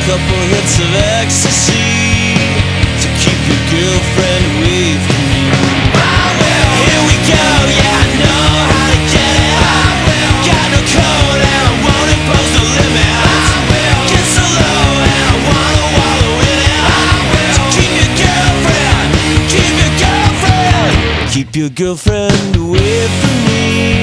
couple hits of ecstasy to keep your girlfriend away from me. Here we go, yeah, I know how to get it. Got no code and I won't impose no limits. Get so low and I wanna wallow in it. So keep your girlfriend away from me.